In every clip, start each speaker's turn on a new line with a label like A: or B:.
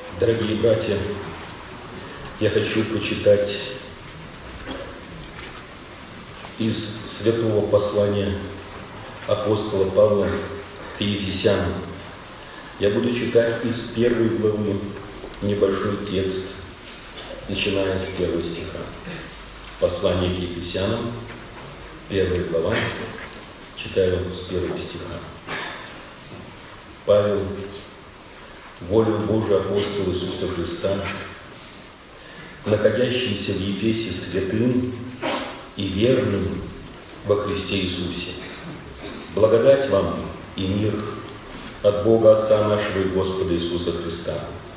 A: Дорогие братья, я хочу прочитать из святого послания апостола Павла к Ефесянам. Я буду читать из 1 главы небольшой текст, начиная с 1 стиха. Послание к Ефесянам, 1 глава, читаю с 1 стиха. Павел, волею Божию апостол Иисуса Христа, находящимся в Ефесе святым и верным во Христе Иисусе. Благодать вам и мир от Бога Отца нашего и Господа Иисуса Христа.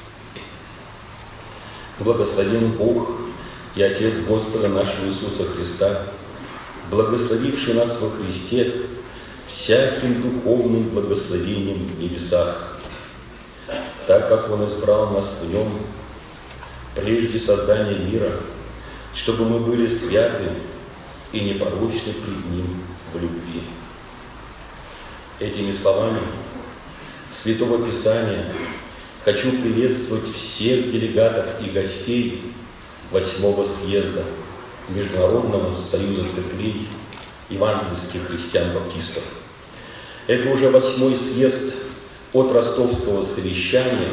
A: Благословен Бог и Отец Господа нашего Иисуса Христа, благословивший нас во Христе всяким духовным благословением в небесах, так как Он избрал нас в Нем прежде создания мира, чтобы мы были святы и непорочны пред Ним в любви. Этими словами Святого Писания хочу приветствовать всех делегатов и гостей 8-го съезда Международного союза церквей евангельских христиан-баптистов. Это уже 8-й съезд от Ростовского совещания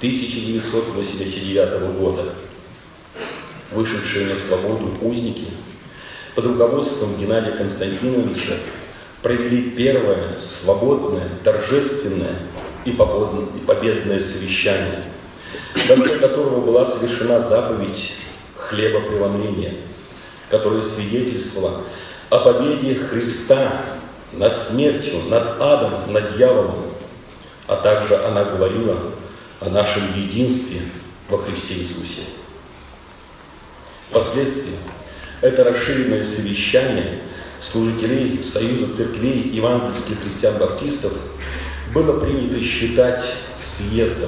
A: 1989 года. Вышедшие на свободу узники под руководством Геннадия Константиновича провели первое свободное, торжественное и победное совещание, в конце которого была совершена заповедь хлебопреломления, которая свидетельствовала о победе Христа над смертью, над адом, над дьяволом, а также она говорила о нашем единстве во Христе Иисусе. Впоследствии это расширенное совещание служителей Союза церквей евангельских христиан-баптистов было принято считать съездом.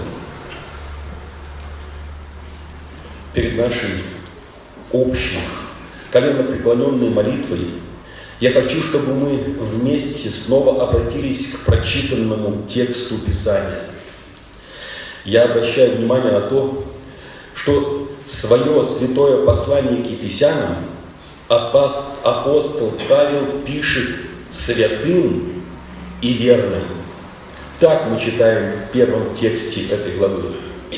A: Перед нашей общей коленопреклоненной молитвой я хочу, чтобы мы вместе снова обратились к прочитанному тексту Писания. Я обращаю внимание на то, что свое святое послание к Ефесянам апостол Павел пишет святым и верным. Так мы читаем в первом тексте этой главы.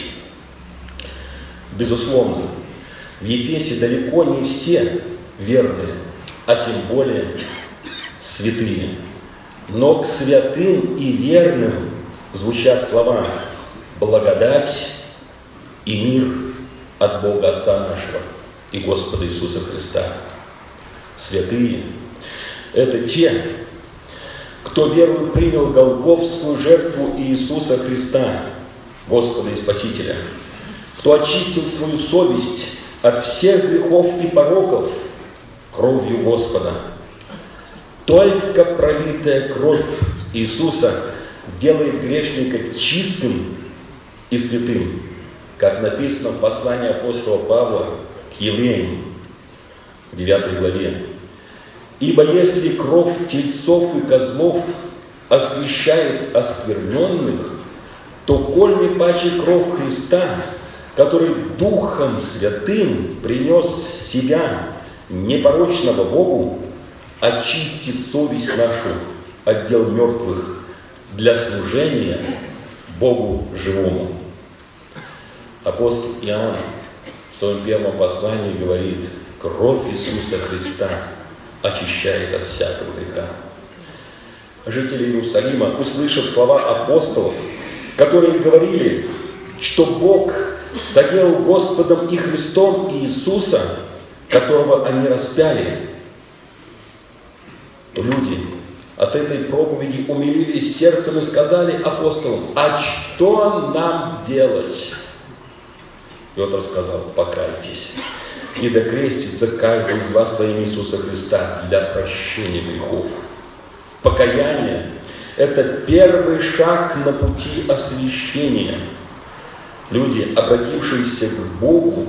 A: Безусловно, в Ефесе далеко не все верные, а тем более святые. Но к святым и верным звучат слова «благодать и мир от Бога Отца нашего и Господа Иисуса Христа». Святые – это те, кто верою принял голгофскую жертву Иисуса Христа, Господа и Спасителя, кто очистил свою совесть от всех грехов и пороков кровью Господа. Только пролитая кровь Иисуса делает грешника чистым и святым, как написано в послании апостола Павла к евреям, в 9 главе. «Ибо если кровь тельцов и козлов освящает оскверненных, то коль не паче кровь Христа, который Духом Святым принес себя непорочного Богу, очистит совесть нашу от дел мертвых для служения Богу живому». Апостол Иоанн в своем первом послании говорит: «Кровь Иисуса Христа очищает от всякого греха». Жители Иерусалима, услышав слова апостолов, которые говорили, что Бог соделал Господом и Христом Иисуса, которого они распяли, то люди от этой проповеди умилились сердцем и сказали апостолам: «А что нам делать?» Петр сказал: «Покайтесь, и да крестится каждый из вас во имя Иисуса Христа для прощения грехов». Покаяние – это первый шаг на пути освящения. Люди, обратившиеся к Богу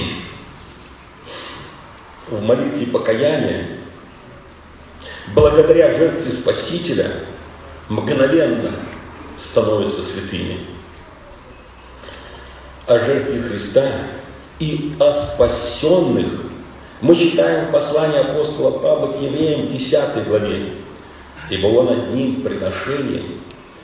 A: в молитве покаяния, благодаря жертве Спасителя, мгновенно становятся святыми. о жертве Христа и о спасенных мы читаем в послании апостола Павла к евреям 10 главе. «Ибо он одним приношением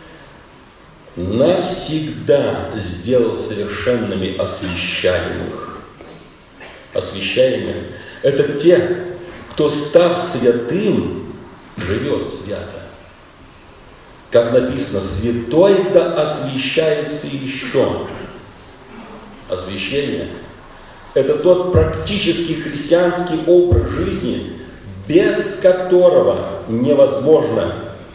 A: навсегда сделал совершенными освящаемых». Освящаемые – это те, кто, став святым, живет свято. Как написано, святой да освящается еще. Освящение – это тот практический христианский образ жизни, без которого невозможно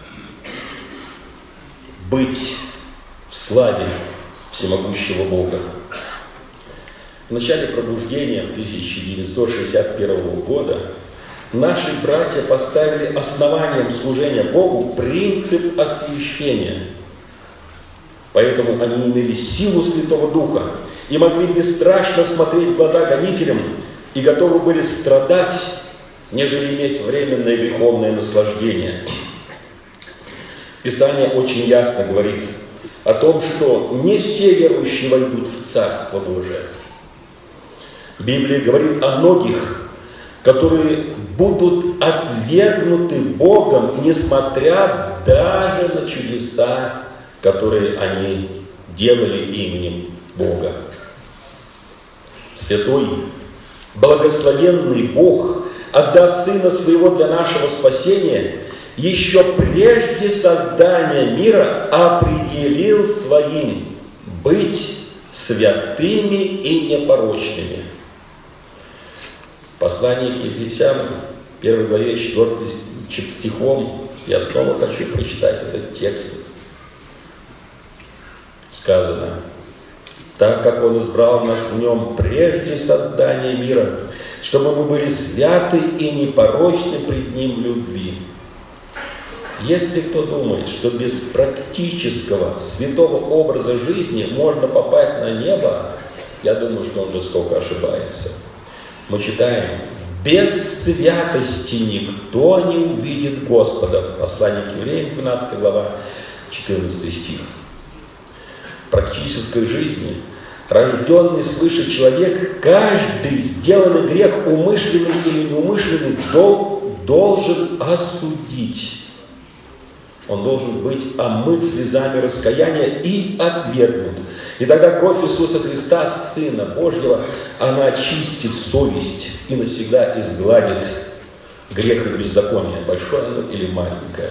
A: быть в славе всемогущего Бога. В начале пробуждения в 1961 года наши братья поставили основанием служения Богу принцип освящения. Поэтому они имели силу Святого Духа и могли бесстрашно смотреть в глаза гонителям и готовы были страдать, нежели иметь временное греховное наслаждение. Писание очень ясно говорит о том, что не все верующие войдут в Царство Божие. Библия говорит о многих, которые будут отвергнуты Богом, несмотря даже на чудеса, которые они делали именем Бога. Святой, благословенный Бог, отдав Сына Своего для нашего спасения, еще прежде создания мира определил своим быть святыми и непорочными. Послание к Ефесянам, 1 главе 4 стихом, я снова хочу прочитать этот текст. Сказано: «Так как Он избрал нас в Нем прежде создания мира, чтобы мы были святы и непорочны пред Ним в любви». Если кто думает, что без практического святого образа жизни можно попасть на небо, я думаю, что он жестоко ошибается. Мы читаем: «Без святости никто не увидит Господа». Послание к евреям, 12 глава, 14 стих. В практической жизни рожденный свыше человек, каждый сделанный грех, умышленный или неумышленный, должен осудить. Он должен быть омыт слезами раскаяния и отвергнут. И тогда кровь Иисуса Христа, Сына Божьего, она очистит совесть и навсегда изгладит грех и беззаконие, большое оно или маленькое.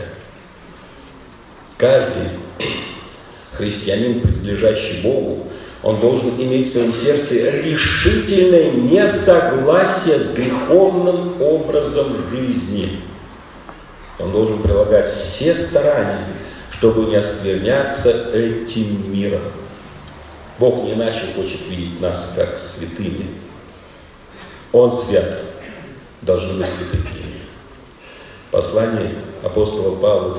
A: Каждый христианин, принадлежащий Богу, он должен иметь в своем сердце решительное несогласие с греховным образом жизни. Он должен прилагать все старания, чтобы не оскверняться этим миром. Бог не иначе хочет видеть нас как святыми. Он свят, должны быть святыми. Послание апостола Павла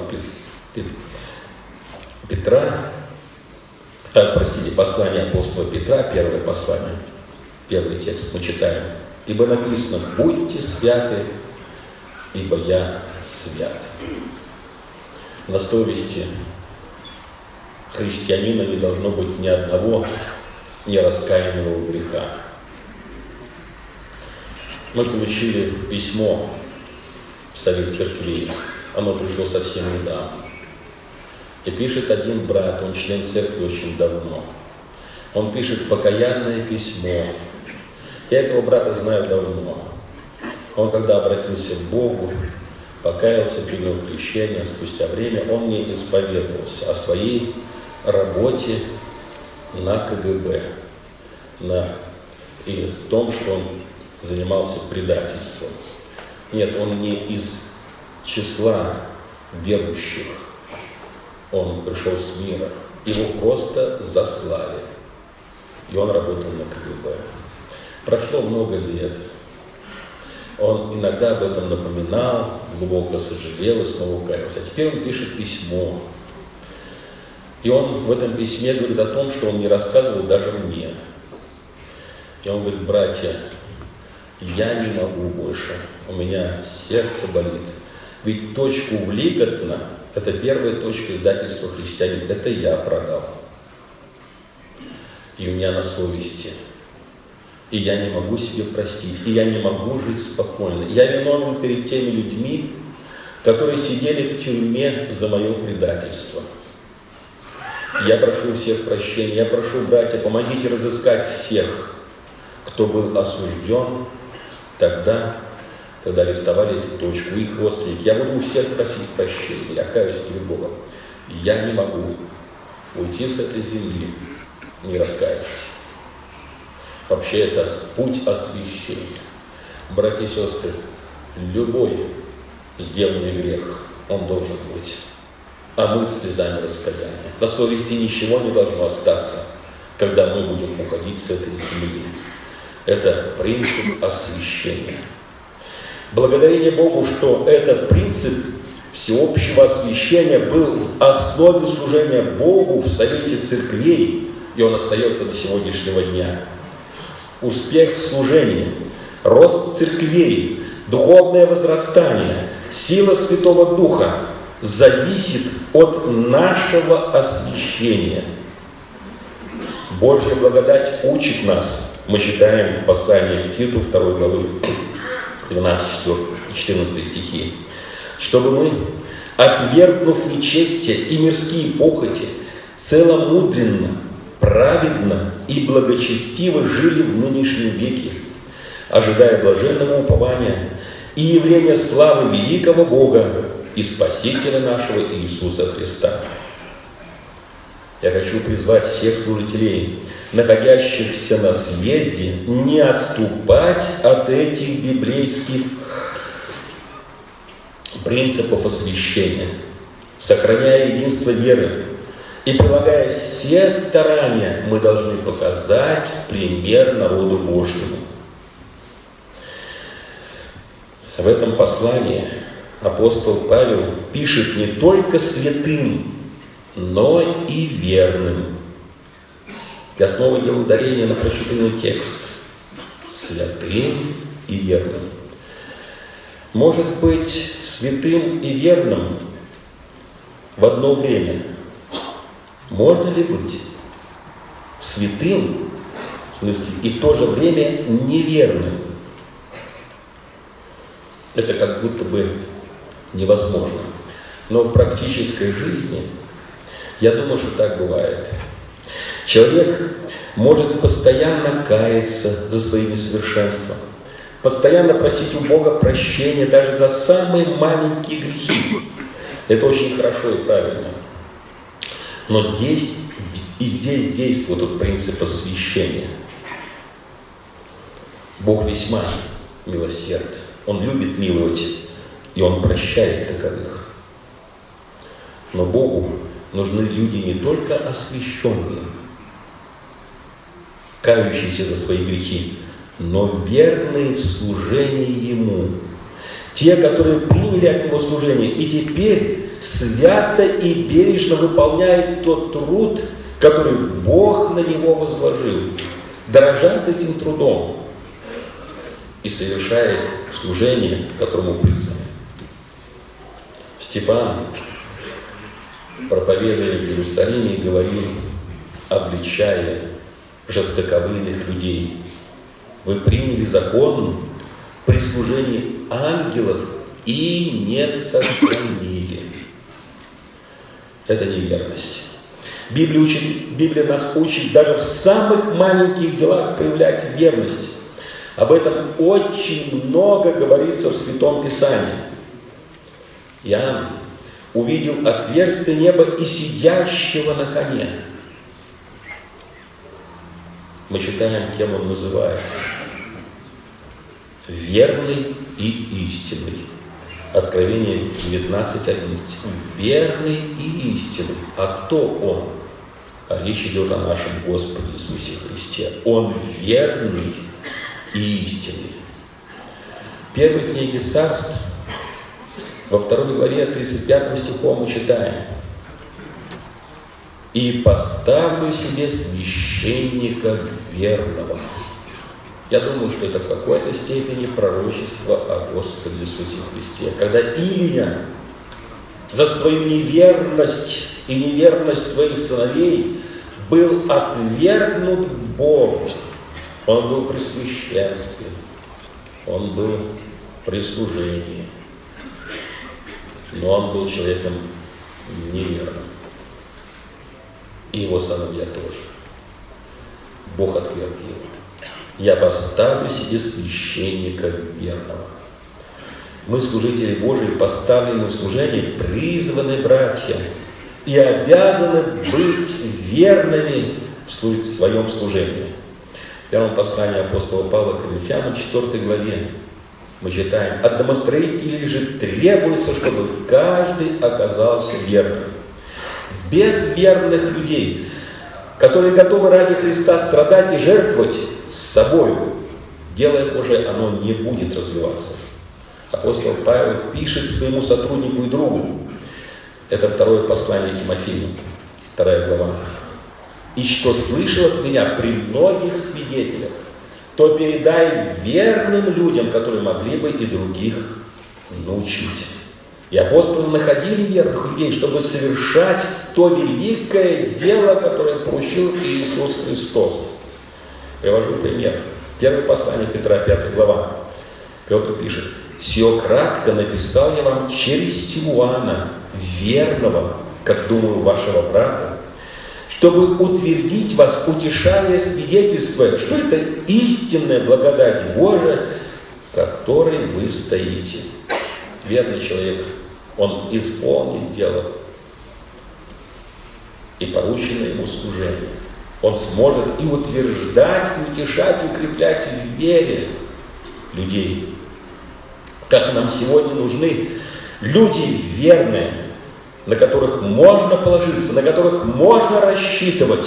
A: послание апостола Петра, первое послание, первый текст мы читаем. «Ибо написано: будьте святы, ибо я свят». На совести христианина не должно быть ни одного нераскаянного греха. Мы получили письмо в Совет Церквей. Оно пришло совсем недавно. И пишет один брат, он член церкви очень давно. Он пишет покаянное письмо. Я этого брата знаю давно. Он, когда обратился к Богу, покаялся, принял крещение, спустя время он мне исповедовался о своей работе на КГБ, и в том, что он занимался предательством. Нет, он не из числа верующих, он пришел с мира, его просто заслали, и он работал на КГБ. Прошло много лет. Он иногда об этом напоминал, глубоко сожалел и снова каялся. А теперь он пишет письмо. И он в этом письме говорит о том, что он не рассказывал даже мне. И он говорит: братья, я не могу больше, у меня сердце болит. Ведь точку в Лиготно, это первая точка издательства «Христианин», это я продал. и у меня на совести. И я не могу себе простить, и я не могу жить спокойно. Я виновен перед теми людьми, которые сидели в тюрьме за мое предательство. Я прошу у всех прощения, я прошу, братья, помогите разыскать всех, кто был осужден тогда, когда арестовали эту точку, их родственники. Я буду у всех просить прощения, я каюсь перед Богом. Я не могу уйти с этой земли, не раскаявшись. Вообще это путь освящения. Братья и сестры, любой сделанный грех, он должен быть омыт слезами раскаяния. На совести ничего не должно остаться, когда мы будем уходить с этой земли. Это принцип освящения. Благодарение Богу, что этот принцип всеобщего освящения был в основе служения Богу в Совете Церквей, и он остается до сегодняшнего дня. Успех в служении, рост церквей, духовное возрастание, сила Святого Духа зависит от нашего освящения. Божья благодать учит нас, мы читаем послание к Титу 2 главы, 12-14 стихи, чтобы мы, отвергнув нечестие и мирские похоти, целомудренно, праведно и благочестиво жили в нынешнем веке, ожидая блаженного упования и явления славы великого Бога и Спасителя нашего Иисуса Христа. Я хочу призвать всех служителей, находящихся на съезде, не отступать от этих библейских принципов освящения, сохраняя единство веры и прилагая все старания, мы должны показать пример народу Божьему. В этом послании апостол Павел пишет не только святым, но и верным. Я снова делаю ударение на прочитанный текст. Святым и верным. Может быть, святым и верным в одно время. Можно ли быть святым, в смысле, и в то же время неверным? Это как будто бы невозможно. Но в практической жизни, я думаю, что так бывает. Человек может постоянно каяться за свои несовершенства, постоянно просить у Бога прощения даже за самые маленькие грехи. Это очень хорошо и правильно. Но здесь действует тот принцип освящения. Бог весьма милосерд. Он любит миловать, и Он прощает таковых. Но Богу нужны люди не только освященные, кающиеся за свои грехи, но верные в служении Ему. Те, которые приняли от Него служение и теперь свято и бережно выполняют тот труд, который Бог на него возложил, дорожат этим трудом и совершает служение, которому призваны. Стефан, проповедуя в Иерусалиме, говорил, обличая жестоковыйных людей: вы приняли закон при служении ангелов и не сохранили. Это неверность. Библия нас учит даже в самых маленьких делах проявлять верность. Об этом очень много говорится в Святом Писании. Иоанн увидел отверстие неба и сидящего на коне. Мы читаем, кем он называется. Верный и истинный. Откровение 19:11. Верный и истинный. А кто он? А речь идет о нашем Господе Иисусе Христе. Он верный и истинный. В первой книге Царств, во 2 главе 35 стихом мы читаем: «И поставлю себе священника верного». Я думаю, что это в какой-то степени пророчество о Господе Иисусе Христе. Когда Илия за свою неверность и неверность своих сыновей был отвергнут Богом. Он был при священстве, он был при служении, но он был человеком неверным. И его сыновья тоже. Бог отверг его. Я поставлю себе священника верного. Мы, служители Божии, поставлены на служение, призваны братья, и обязаны быть верными в своем служении. В первом послании апостола Павла к Коринфянам, 4 главе, мы читаем: от домостроителей же требуется, чтобы каждый оказался верным. Без верных людей, которые готовы ради Христа страдать и жертвовать собой, дело Божие, оно не будет развиваться. Апостол Павел пишет своему сотруднику и другу, это второе послание Тимофею, 2 глава: «И что слышал от меня при многих свидетелях, то передай верным людям, которые могли бы и других научить». И апостолы находили верных людей, чтобы совершать то великое дело, которое поручил Иисус Христос. Привожу пример. Первое послание Петра, 5 глава. Петр пишет: «Сие кратко написал я вам через Силуана, верного, как думаю, вашего брата, чтобы утвердить вас, утешая свидетельствуя, что это истинная благодать Божия, в которой вы стоите». Верный человек, он исполнит дело и порученное ему служение. Он сможет и утверждать, и утешать, и укреплять в вере людей. Как нам сегодня нужны люди верные, на которых можно положиться, на которых можно рассчитывать.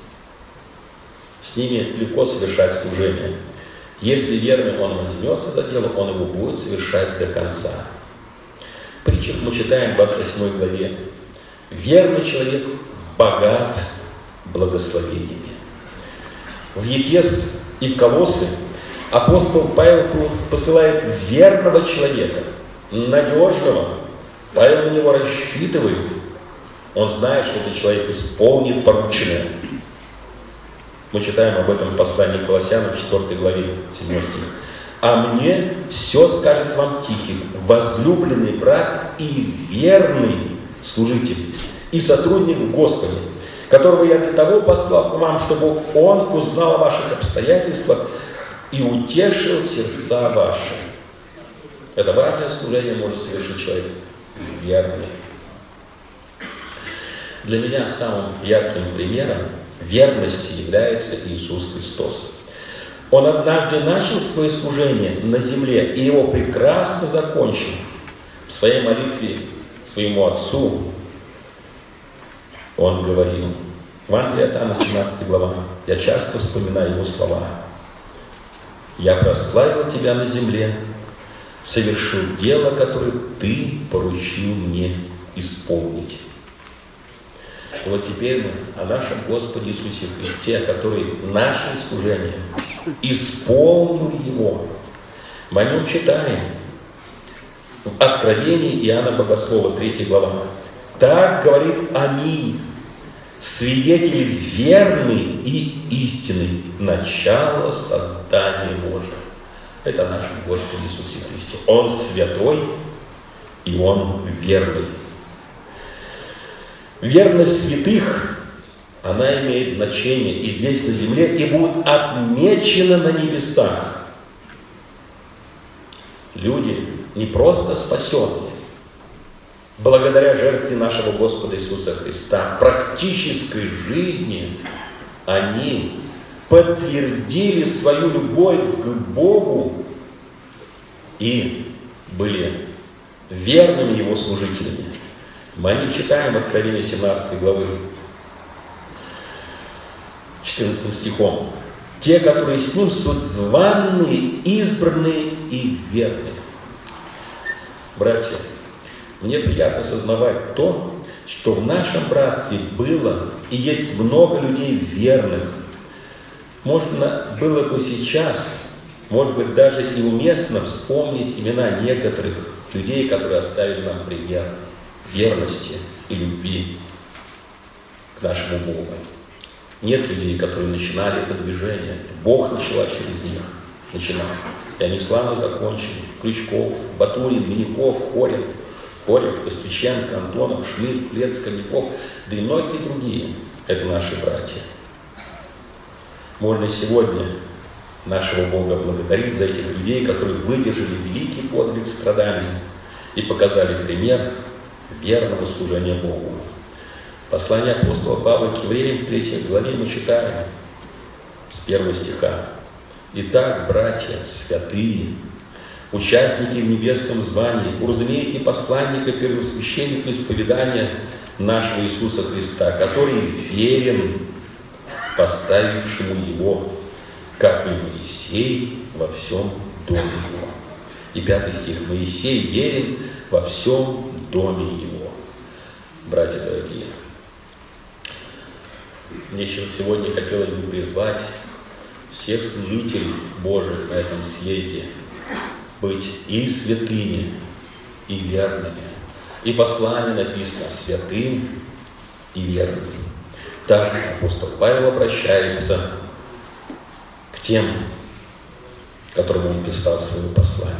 A: С ними легко совершать служение. Если верный он возьмется за дело, он его будет совершать до конца. В притчах мы читаем в 28 главе: «Верный человек богат благословениями». В Ефес и в Колоссы апостол Павел посылает верного человека, надежного. Павел на него рассчитывает. Он знает, что этот человек исполнит порученное. Мы читаем об этом в послании к Колоссянам, 4 главе, 7 стих. «А мне все скажет вам Тихик, возлюбленный брат и верный служитель, и сотрудник в Господе, которого я для того послал к вам, чтобы он узнал о ваших обстоятельствах и утешил сердца ваши». Это важное служение может совершить человек верный. Для меня самым ярким примером верности является Иисус Христос. Он однажды начал свое служение на земле, и его прекрасно закончил. В своей молитве своему Отцу он говорил, Евангелие от Иоанна, 17 глава, я часто вспоминаю его слова: «Я прославил тебя на земле, совершил дело, которое ты поручил мне исполнить». И вот теперь мы о нашем Господе Иисусе Христе, который наше служение исполнил его. Мы о нем читаем в Откровении Иоанна Богослова, 3 глава. «Так говорит Аминь, свидетель верный и истинный, начало создания Божия». Это наш Господь Иисус Христос. Он святой, и Он верный. Верность святых, она имеет значение и здесь на земле, и будет отмечена на небесах. Люди не просто спасенные, благодаря жертве нашего Господа Иисуса Христа, в практической жизни они подтвердили свою любовь к Богу и были верными Его служителями. Мы не читаем Откровение 17 главы, 14 стихом. «Те, которые с Ним, суть званные, избранные и верные». Братья, мне приятно осознавать то, что в нашем братстве было и есть много людей верных. Можно было бы сейчас, может быть, даже и уместно вспомнить имена некоторых людей, которые оставили нам пример верности и любви к нашему Богу. Нет людей, которые начинали это движение. Бог начала через них. Начинал. И они славно закончили. Крючков, Батурин, Миняков, Хорев, Костюченко, Антонов, Шмидт, Плец, Корняков, да и многие другие. Это наши братья. Можно сегодня нашего Бога благодарить за этих людей, которые выдержали великий подвиг страданий и показали пример верного служения Богу. Послание апостола Павла к евреям в 3 главе мы читаем с 1 стиха. «Итак, братья, святые, участники в небесном звании, уразумейте посланника первосвященника исповедания нашего Иисуса Христа, который верен поставившему его, как и Моисей во всем доме его». И 5 стих. «Моисей верен во всем доме его». Братья дорогие, мне сегодня хотелось бы призвать всех служителей Божьих на этом съезде быть и святыми, и верными. И послание написано «святым и верным». Так апостол Павел обращается к тем, которым он писал свое послание.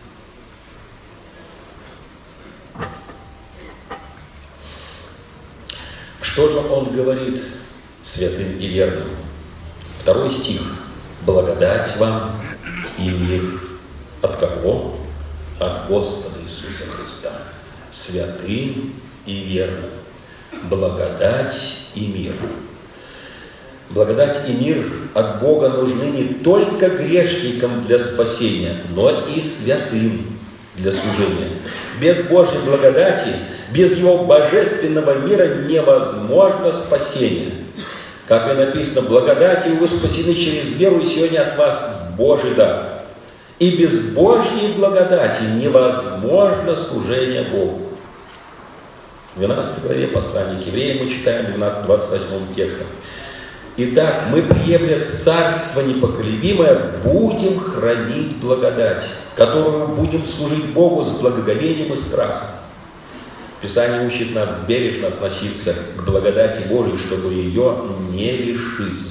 A: Что же он говорит святым и верным? 2 стих. «Благодать вам и мир». От кого? От Господа Иисуса Христа. Святым и верным. Благодать и мир. Благодать и мир от Бога нужны не только грешникам для спасения, но и святым для служения. Без Божьей благодати, без Его божественного мира невозможно спасение. Как и написано, благодатью вы спасены через веру, и сегодня от вас Божий дар. И без Божьей благодати невозможно служение Богу. В 12 главе послания к евреям мы читаем 28 текстом. «Итак, мы, приемля царство непоколебимое, будем хранить благодать, которую будем служить Богу с благоговением и страхом». Писание учит нас бережно относиться к благодати Божией, чтобы ее не лишиться.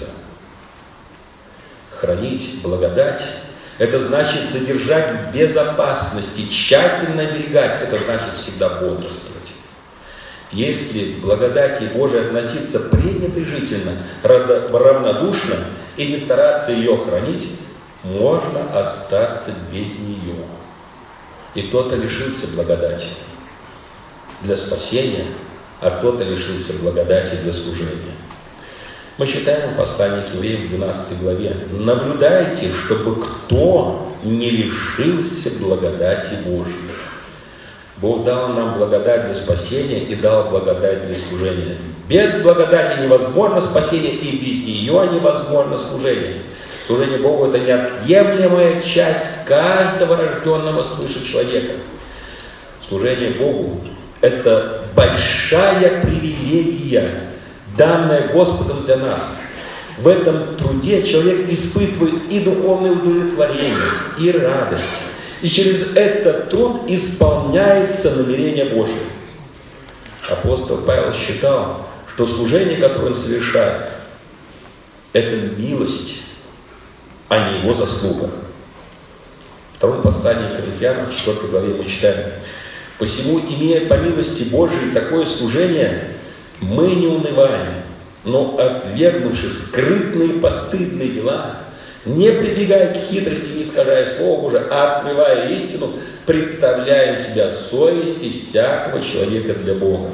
A: Хранить благодать – это значит содержать в безопасности, тщательно оберегать, это значит всегда бодрствовать. Если к благодати Божией относиться пренебрежительно, равнодушно и не стараться ее хранить, можно остаться без нее. И кто-то лишился благодати для спасения, а кто-то лишился благодати для служения. Мы читаем послание к евреям в 12 главе. «Наблюдайте, чтобы кто не лишился благодати Божьей». Бог дал нам благодать для спасения и дал благодать для служения. Без благодати невозможно спасение, и без нее невозможно служение. Служение Богу – это неотъемлемая часть каждого рожденного свыше человека. Служение Богу – это большая привилегия, данная Господом для нас. В этом труде человек испытывает и духовное удовлетворение, и радость. И через этот труд исполняется намерение Божие. Апостол Павел считал, что служение, которое он совершает, это милость, а не его заслуга. В 2 послании к Коринфянам, в 4 главе мы читаем: «Посему, имея по милости Божией такое служение, мы не унываем, но, отвергнувши скрытные постыдные дела, не прибегая к хитрости, не искажая Слово Божие, а открывая истину, представляем себя совести всякого человека для Бога».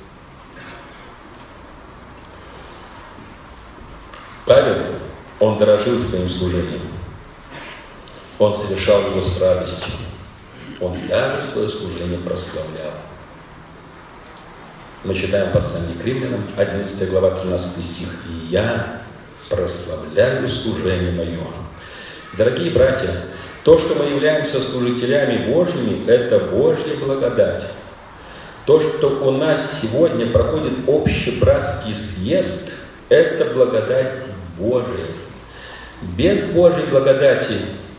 A: Павел, он дорожил своим служением. Он совершал его с радостью. Он даже свое служение прославлял. Мы читаем послание к римлянам, 11 глава, 13 стих. «И я прославляю служение мое». Дорогие братья, то, что мы являемся служителями Божьими, это Божья благодать. То, что у нас сегодня проходит общебратский съезд, это благодать Божия. Без Божьей благодати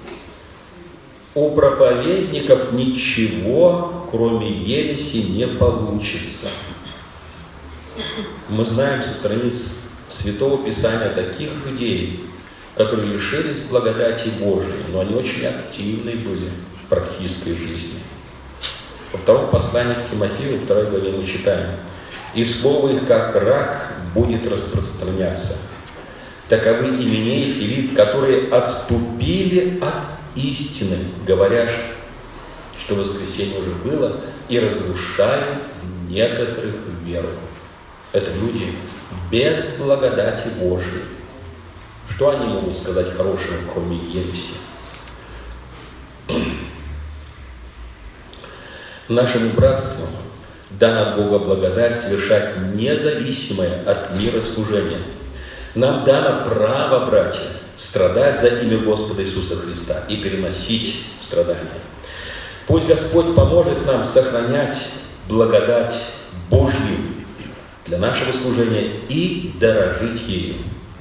A: у проповедников ничего, кроме ереси, не получится. Мы знаем со страниц Святого Писания таких людей, которые лишились благодати Божией, но они очень активны были в практической жизни. Во втором послании к Тимофею, 2 главе мы читаем: «И слово их, как рак, будет распространяться. Таковы Именей и Филипп, которые отступили от истины, говоря, что воскресенье уже было, и разрушают в некоторых веру». Это люди без благодати Божией. Что они могут сказать хорошего, кроме ереси? Нашему братству дана от Бога благодать совершать независимое от мира служение. Нам дано право, братья, страдать за имя Господа Иисуса Христа и переносить страдания. Пусть Господь поможет нам сохранять благодать Божью для нашего служения и дорожить ею.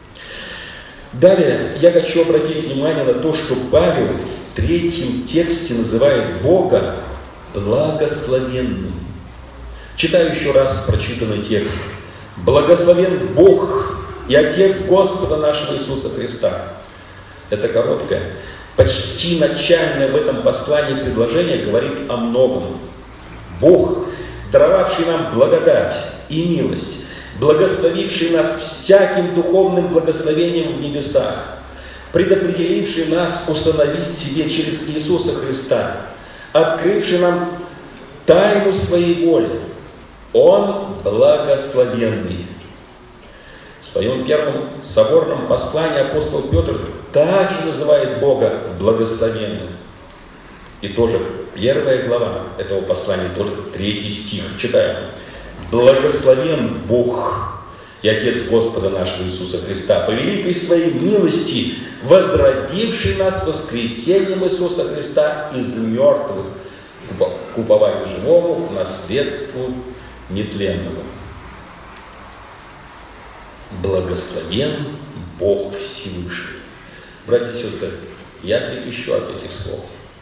A: Далее я хочу обратить внимание на то, что Павел в 3 тексте называет Бога благословенным. Читаю еще раз прочитанный текст. «Благословен Бог и Отец Господа нашего Иисуса Христа». Это короткое, почти начальное в этом послании предложение говорит о многом. Бог, даровавший нам благодать и милость, благословивший нас всяким духовным благословением в небесах, предопределивший нас усыновить себе через Иисуса Христа, открывший нам тайну своей воли, Он благословенный. В своем первом соборном послании апостол Петр также называет Бога благословенным. И тоже 1 глава этого послания, тоже 3 стих, читаем. «Благословен Бог и Отец Господа нашего Иисуса Христа, по великой своей милости, возродивший нас воскресением Иисуса Христа из мертвых, к упованию живому, к наследству нетленному». Благословен Бог Всевышний. Братья и сестры, я трепещу от этих слов.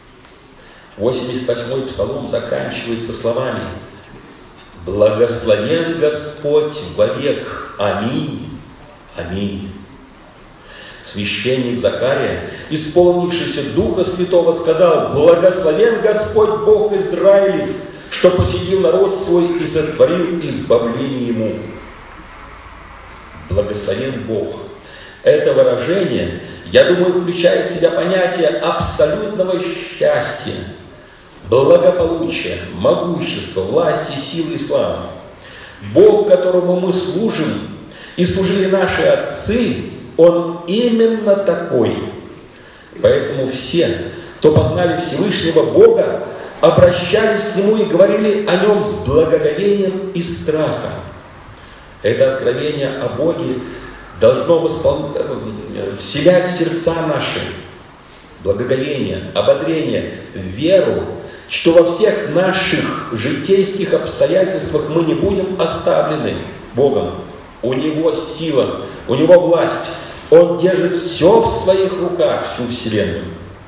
A: 88-й псалом заканчивается словами: «Благословен Господь вовек. Аминь. Аминь». Священник Захария, исполнившийся Духа Святого, сказал: «Благословен Господь Бог Израилев, что посетил народ свой и сотворил избавление ему». Благословен Бог. Это выражение, я думаю, включает в себя понятие абсолютного счастья, благополучия, могущества, власти, силы и славы. Бог, которому мы служим и служили наши отцы, Он именно такой. Поэтому все, кто познали Всевышнего Бога, обращались к Нему и говорили о Нем с благоговением и страхом. Это откровение о Боге должно вселять в сердца наши благоговение, ободрение, веру, что во всех наших житейских обстоятельствах мы не будем оставлены Богом. У Него сила, у Него власть. Он держит все в своих руках, всю вселенную.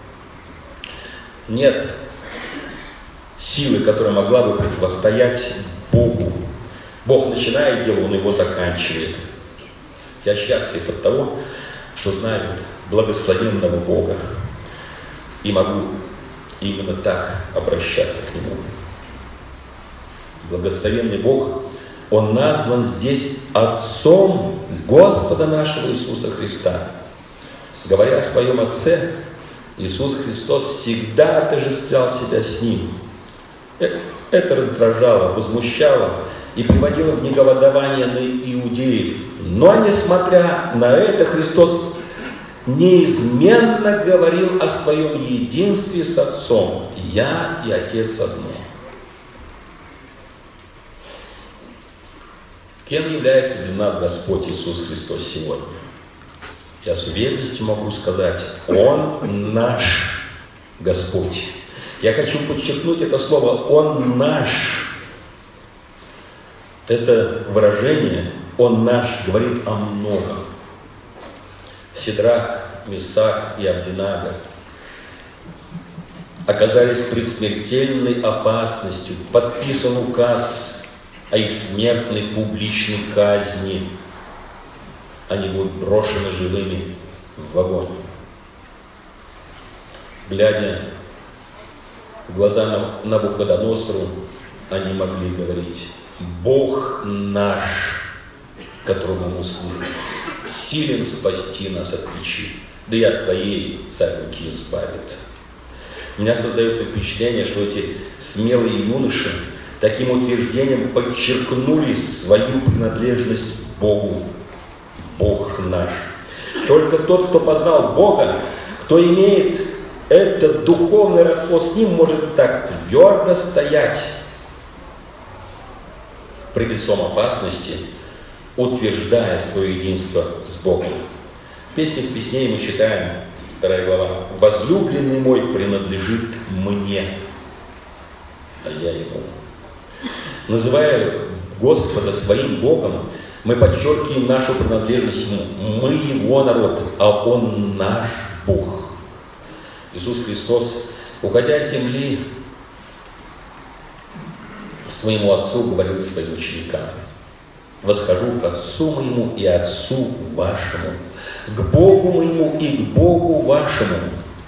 A: Нет силы, которая могла бы противостоять Богу. Бог начинает дело, Он его заканчивает. Я счастлив от того, что знаю благословенного Бога и могу именно так обращаться к Нему. Благословенный Бог, Он назван здесь Отцом Господа нашего Иисуса Христа. Говоря о Своем Отце, Иисус Христос всегда отождествлял себя с Ним. Это раздражало, возмущало и приводило в негодование на иудеев. Но, несмотря на это, Христос неизменно говорил о своем единстве с Отцом. «Я и Отец одно». Кем является для нас Господь Иисус Христос сегодня? Я с уверенностью могу сказать: Он наш Господь. Я хочу подчеркнуть это слово «Он наш». Это выражение «Он наш» говорит о многом. Сидрах, Месах и Авдинага оказались пред смертельной опасностью. Подписан указ о их смертной публичной казни. они будут брошены живыми в огонь. Глядя в глаза Навуходоносору, они могли говорить: Бог наш, которому мы служим, силен спасти нас от печи, да и от твоей, царь, руки избавит. У меня создается впечатление, что эти смелые юноши таким утверждением подчеркнули свою принадлежность Богу. Бог наш. Только тот, кто познал Бога, кто имеет это духовное родство с Ним, может так твердо стоять пред лицом опасности, утверждая свое единство с Богом. В Песнях Песней мы читаем, 2 глава: «Возлюбленный мой принадлежит мне, а я ему». Называя Господа своим Богом, мы подчеркиваем нашу принадлежность Ему. Мы Его народ, а Он наш Бог. Иисус Христос, уходя с земли, своему Отцу говорил своим ученикам: «Восхожу к Отцу моему и Отцу вашему, к Богу моему и к Богу вашему».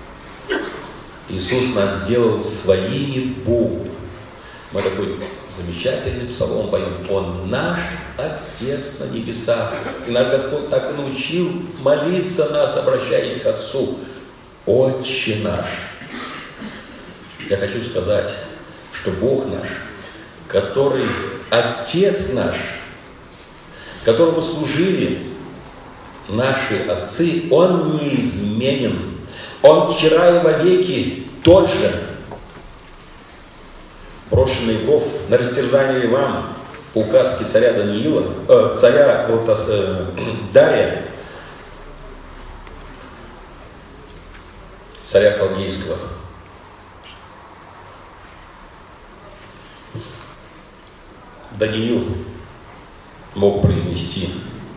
A: Иисус нас сделал своими Богу. Мы такой замечательный псалом поем: «Он наш Отец на небесах». И наш Господь так и научил молиться нас, обращаясь к Отцу: «Отче наш». Я хочу сказать, что Бог наш, который Отец наш, которому служили наши отцы, Он неизменен. Он вчера и вовеки тот же. Брошенный в ров на растерзание вам по указке царя Дария, царя Халдейского. Даниил мог произнести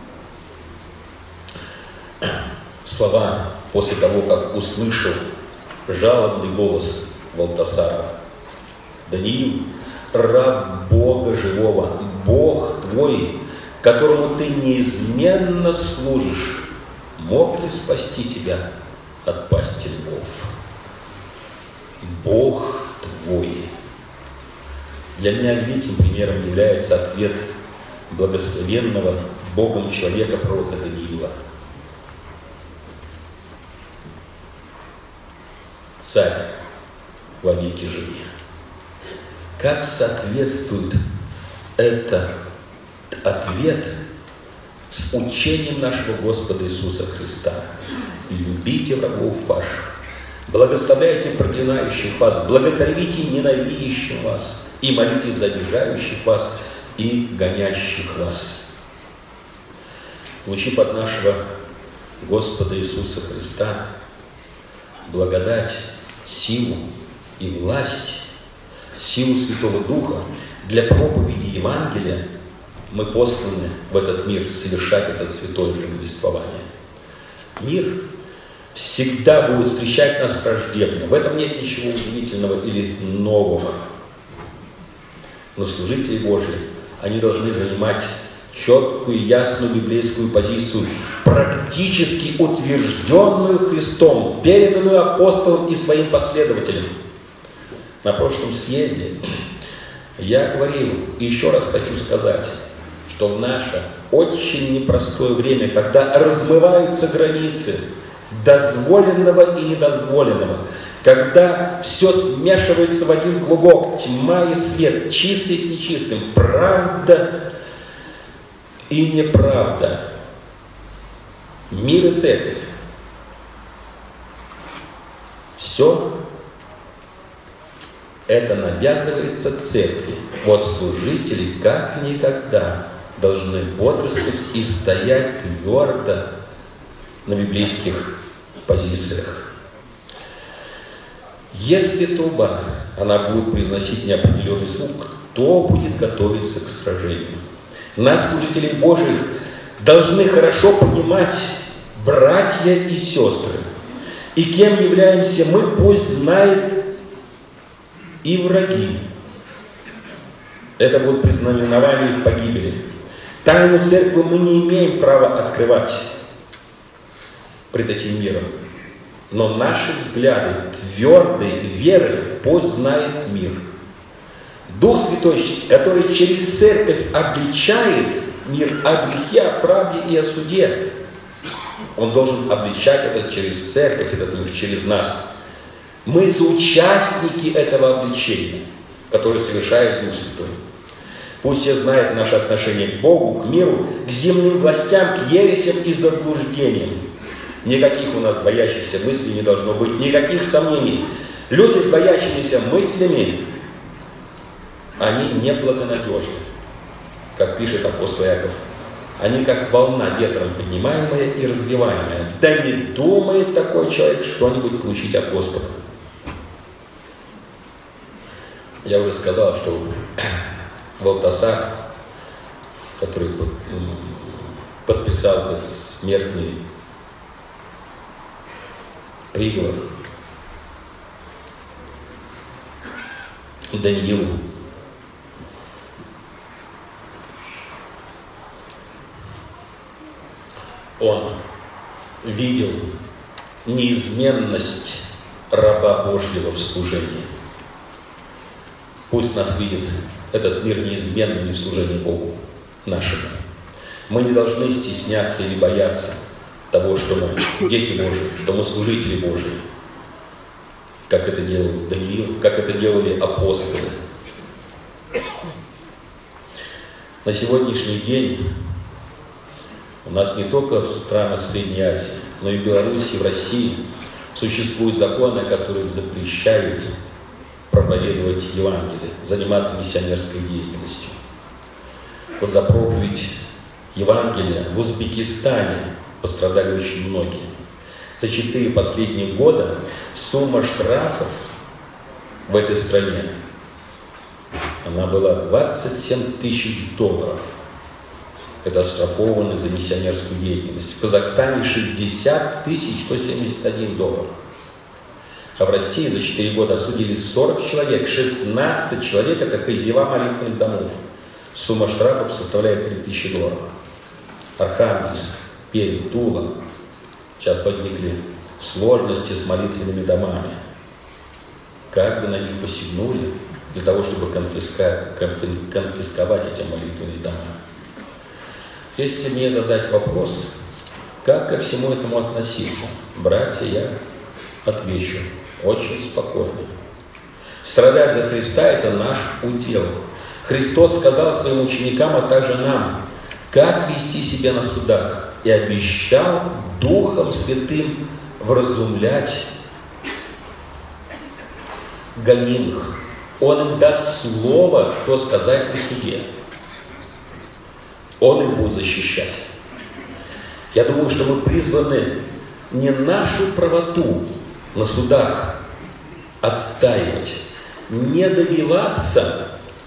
A: слова после того, как услышал жалобный голос Валтасара: «Даниил, раб Бога живого, Бог твой, которому ты неизменно служишь, мог ли спасти тебя от пасти львов? Бог твой». Для меня великим примером является ответ благословенного Богом человека, пророка Даниила. Царь во веки живи. Как соответствует этот ответ с учением нашего Господа Иисуса Христа: «Любите врагов ваших, благословляйте проклинающих вас, благотворите ненавидящим вас, и молитесь за обижающих вас и гонящих вас». Получив от нашего Господа Иисуса Христа благодать, силу и власть, силу Святого Духа для проповеди Евангелия, мы посланы в этот мир совершать это святое благовествование. Мир всегда будет встречать нас враждебно. В этом нет ничего удивительного или нового. Но служители Божьи, они должны занимать четкую, ясную библейскую позицию, практически утвержденную Христом, переданную апостолам и своим последователям. На прошлом съезде я говорил, и еще раз хочу сказать, что в наше очень непростое время, когда размываются границы дозволенного и недозволенного, когда все смешивается в один клубок, тьма и свет, чистый с нечистым, правда и неправда, мир и церковь, все это навязывается церкви. Вот служители как никогда должны бодрствовать и стоять твердо на библейских позициях. Если труба, она будет произносить неопределенный звук, то будет готовиться к сражению. Нас, служителей Божьих, должны хорошо понимать братья и сестры. И кем являемся мы, пусть знает и враги. Это будет предзнаменование их погибели. Тайну церкви мы не имеем права открывать пред этим миром. Но наши взгляды твердой веры пусть знает мир. Дух Святой, который через церковь обличает мир о грехе, о правде и о суде, он должен обличать это через церковь, этот мир, через нас. Мы соучастники этого обличения, которое совершает Дух Святой. Пусть все знают наше отношение к Богу, к миру, к земным властям, к ересям и заблуждениям. Никаких у нас двоящихся мыслей не должно быть, никаких сомнений. Люди с двоящимися мыслями, они неблагонадежны, как пишет апостол Иаков. Они как волна ветром поднимаемая и развиваемая. Да не думает такой человек что-нибудь получить от Господа. Я уже сказал, что Валтасар, который подписал этот смертный приговор Даниилу, он видел неизменность раба Божьего в служении. Пусть нас видит этот мир неизменным в служении Богу нашему. Мы не должны стесняться или бояться того, что мы дети Божьи, что мы служители Божьи, как это делал Даниил, как это делали апостолы. На сегодняшний день у нас не только в странах Средней Азии, но и в Беларуси, и в России существуют законы, которые запрещают проповедовать Евангелие, заниматься миссионерской деятельностью. Вот за проповедь Евангелия в Узбекистане пострадали очень многие. За 4 последних года сумма штрафов в этой стране, она была $27 000. Это оштрафованы за миссионерскую деятельность. В Казахстане $60 171. А в России за 4 года осудили 40 человек, 16 человек – это хозяева молитвенных домов. Сумма штрафов составляет $3000. Архангельск, Пермь, Тула. Сейчас возникли сложности с молитвенными домами. Как бы на них посягнули для того, чтобы конфисковать эти молитвенные дома. Если мне задать вопрос, как ко всему этому относиться, братья, я отвечу очень спокойно. Страдать за Христа – это наш удел. Христос сказал своим ученикам, а также нам, как вести себя на судах, и обещал Духом Святым вразумлять гонимых. Он им даст слово, что сказать на суде. Он их будет защищать. Я думаю, что мы призваны не нашу правоту на судах отстаивать, не добиваться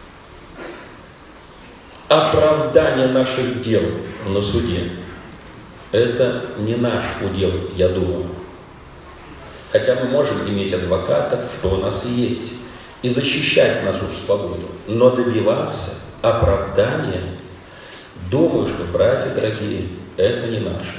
A: оправдания наших дел на суде. Это не наш удел, я думаю. Хотя мы можем иметь адвокатов, что у нас и есть, и защищать нашу свободу. Но добиваться оправдания, думаю, что, братья дорогие, это не наше.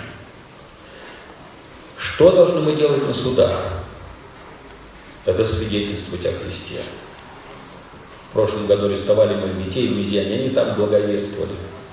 A: Что должны мы делать на судах? Это свидетельствовать о Христе. В прошлом году арестовали моих детей в Мизьяне, они там благовествовали.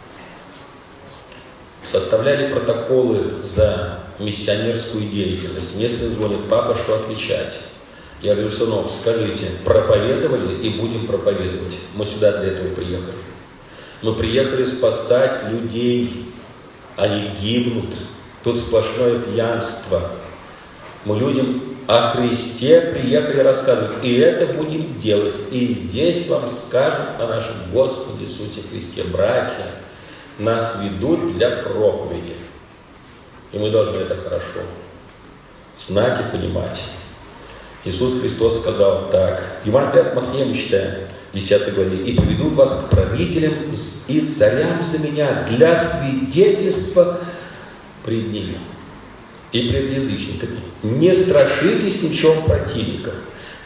A: Составляли протоколы за миссионерскую деятельность. Мне сын звонит: папа, что отвечать? Я говорю: сынок, скажите, проповедовали и будем проповедовать. Мы сюда для этого приехали. Мы приехали спасать людей. Они гибнут. Тут сплошное пьянство. Мы людям о Христе приехали рассказывать. И это будем делать. И здесь вам скажем о нашем Господе Иисусе Христе. Братья, нас ведут для проповеди. И мы должны это хорошо знать и понимать. Иисус Христос сказал так. Евангелие от Матфея мы читаем, 10 главе. «И поведут вас к правителям и царям за меня для свидетельства пред ними и пред язычниками. Не страшитесь ничем противников.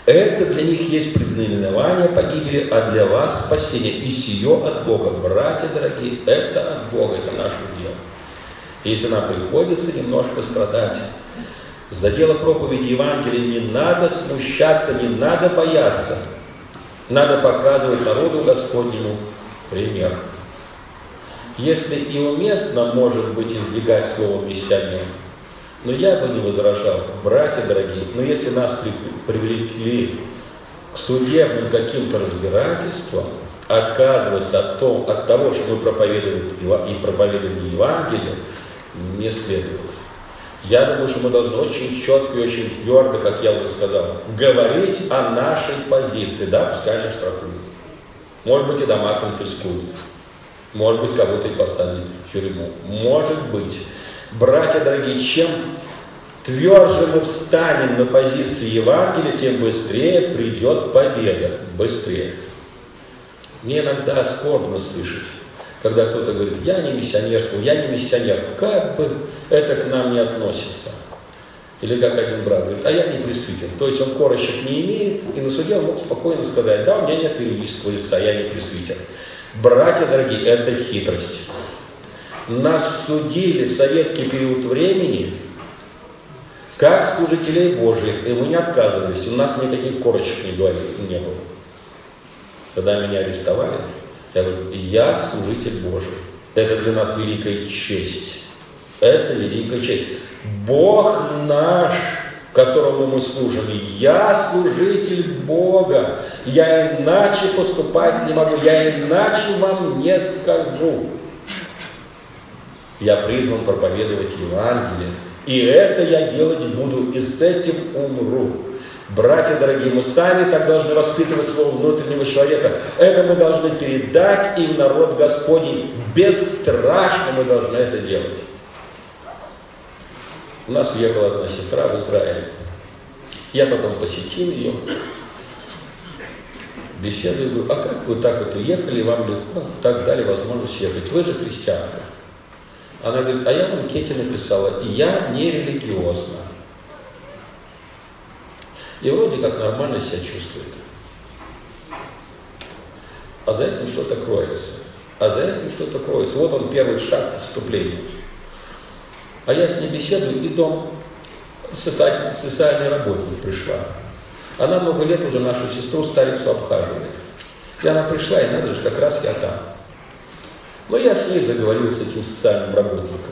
A: Это для них есть предзнаменование погибели, а для вас спасение. И сие от Бога. Братья дорогие, это от Бога, это наше дело. Если нам приходится немножко страдать, за дело проповеди Евангелия не надо смущаться, не надо бояться. Надо показывать народу Господнему пример. Если и уместно, может быть, избегать слова «миссионер», но я бы не возражал, братья дорогие, но если нас привлекли к судебным каким-то разбирательствам, отказываться от того, что мы проповедуем Евангелие, не следует. Я думаю, что мы должны очень четко и очень твердо, как я уже сказал, говорить о нашей позиции. Да, пускай они штрафуют. Может быть, и дома конфискуют. Может быть, кого-то и посадят в тюрьму. Может быть. Братья дорогие, чем тверже мы встанем на позиции Евангелия, тем быстрее придет победа. Быстрее. Мне иногда скорбно слышать, когда кто-то говорит: я не миссионерствовал, я не миссионер. Как бы это к нам не относится. Или как один брат говорит: а я не пресвитер. То есть он корочек не имеет, и на суде он мог спокойно сказать: да, у меня нет юридического лица, я не пресвитер. Братья дорогие, это хитрость. Нас судили в советский период времени как служителей Божьих, и мы не отказывались. У нас никаких корочек не было. Когда меня арестовали, я говорю: я служитель Божий. Это для нас великая честь. Это великая честь. Бог наш, которому мы служим. Я служитель Бога. Я иначе поступать не могу. Я иначе вам не скажу. Я призван проповедовать Евангелие. И это я делать буду, и с этим умру. Братья дорогие, мы сами так должны воспитывать своего внутреннего человека. Это мы должны передать им народ Господень. Бесстрашно мы должны это делать. У нас уехала одна сестра в Израиль. Я потом посетил ее, беседую, говорю: а как вы так вот уехали, вам легко так дали возможность ехать? Вы же христианка. Она говорит: а я в анкете написала: я не религиозна. И вроде как нормально себя чувствует. А за этим что-то кроется. Вот он, первый шаг к отступлению. А я с ней беседую, и дом социальный работник пришла. Она много лет уже нашу сестру, старицу, обхаживает. И она пришла, и надо же, как раз я там. Но я с ней заговорил, с этим социальным работником.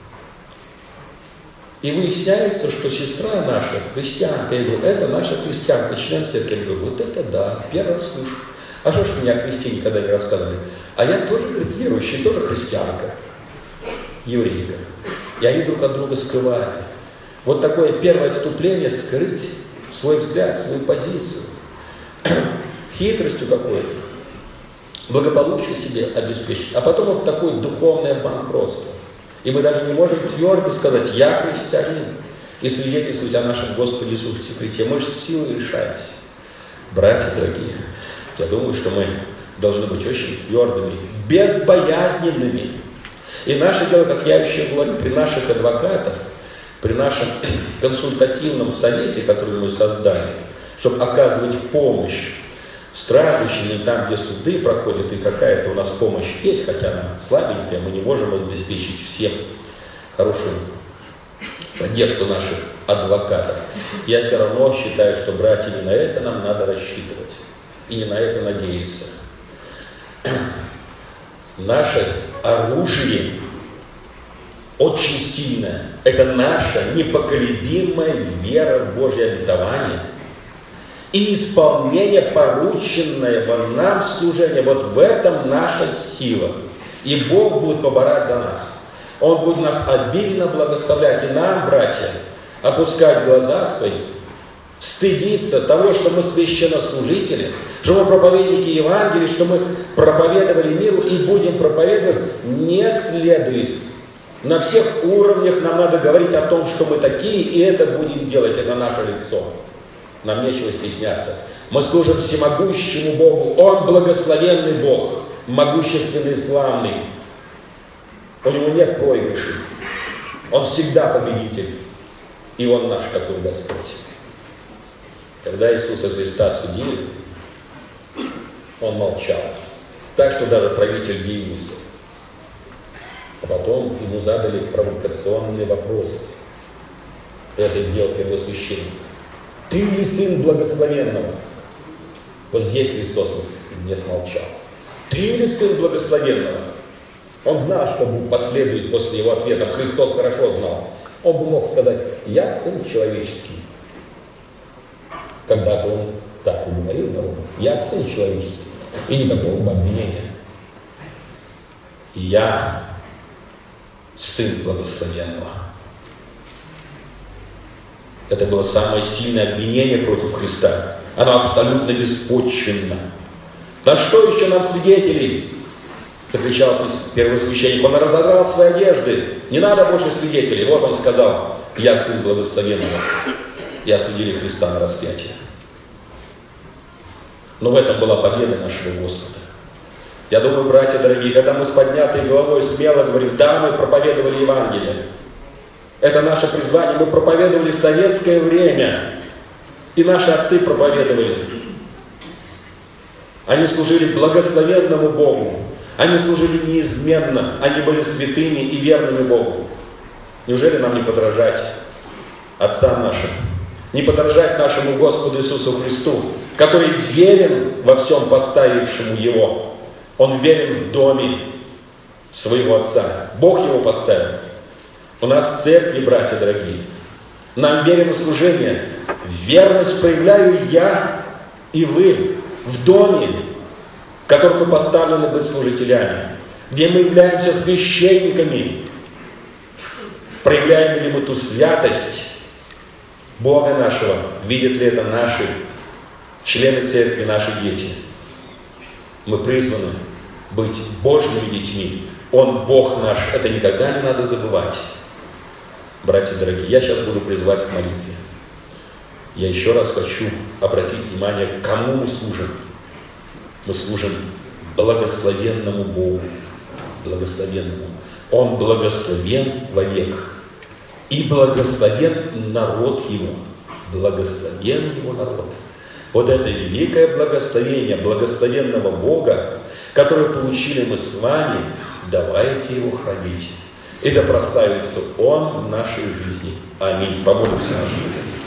A: И выясняется, что сестра наша христианка. Я говорю: это наша христианка, член церкви. Я говорю: вот это да, первый раз слышу. А что ж мне о Христе никогда не рассказывали? А я тоже, говорит, верующий, тоже христианка, еврейка. И они друг от друга скрывали. Вот такое первое отступление — скрыть свой взгляд, свою позицию. Хитростью какой-то. Благополучие себе обеспечить. А потом вот такое духовное банкротство. И мы даже не можем твердо сказать: я христианин, и свидетельствовать о нашем Господе Иисусе Христе. Мы же с силой решаемся. Братья дорогие, я думаю, что мы должны быть очень твердыми, безбоязненными. И наше дело, как я еще говорю, при наших адвокатах, при нашем консультативном совете, который мы создали, чтобы оказывать помощь страждущим, и там, где суды проходят, и какая-то у нас помощь есть, хотя она слабенькая, мы не можем обеспечить всем хорошую поддержку наших адвокатов. Я все равно считаю, что, братья, не на это нам надо рассчитывать, и не на это надеяться. Наше оружие очень сильное. Это наша непоколебимая вера в Божье обетование и исполнение порученного нам служения. Вот в этом наша сила. И Бог будет поборать за нас. Он будет нас обильно благословлять. И нам, братья, опускать глаза свои, стыдиться того, что мы священнослужители, что мы проповедники Евангелия, что мы проповедовали миру и будем проповедовать, не следует. На всех уровнях нам надо говорить о том, что мы такие, и это будем делать. Это наше лицо. Нам нечего стесняться. Мы служим всемогущему Богу. Он благословенный Бог, могущественный, славный. У него нет проигрышей. Он всегда победитель. И он наш такой Господь. Когда Иисуса Христа судили, Он молчал. Так что даже правитель дивился. А потом ему задали провокационный вопрос. Это сделал первосвященник. Ты ли сын благословенного? Вот здесь Христос не смолчал. Ты ли сын благословенного? Он знал, что последует после его ответа. Христос хорошо знал. Он бы мог сказать: я сын человеческий. Когда-то он так и говорил народу: я сын человеческий. И никакого бы обвинения. Я сын благословенного. Это было самое сильное обвинение против Христа. Оно абсолютно беспочвенно. На что еще нам свидетелей? Закричал первосвященник. Он разодрал свои одежды. Не надо больше свидетелей. Вот он сказал: я сын благословенного. И осудили Христа на распятие. Но в этом была победа нашего Господа. Я думаю, братья дорогие, когда мы с поднятой головой смело говорим: да, мы проповедовали Евангелие. Это наше призвание. Мы проповедовали в советское время. И наши отцы проповедовали. Они служили благословенному Богу. Они служили неизменно. Они были святыми и верными Богу. Неужели нам не подражать отцам нашим? Не подражать нашему Господу Иисусу Христу, который верен во всем поставившему Его. Он верен в доме своего Отца. Бог Его поставил. У нас в церкви, братья дорогие, нам верено служение. Верность проявляю я и вы в доме, в котором мы поставлены быть служителями, где мы являемся священниками. Проявляем ли мы ту святость Бога нашего? Видят ли это наши члены церкви, наши дети? Мы призваны быть Божьими детьми. Он Бог наш. Это никогда не надо забывать. Братья дорогие, я сейчас буду призывать к молитве. Я еще раз хочу обратить внимание, кому мы служим. Мы служим благословенному Богу. Благословенному. Он благословен вовек. И благословен народ Его. Благословен Его народ. Вот это великое благословение благословенного Бога, которое получили мы с вами, давайте Его хранить. И да прославится Он в нашей жизни. Аминь. Помолимся нашим.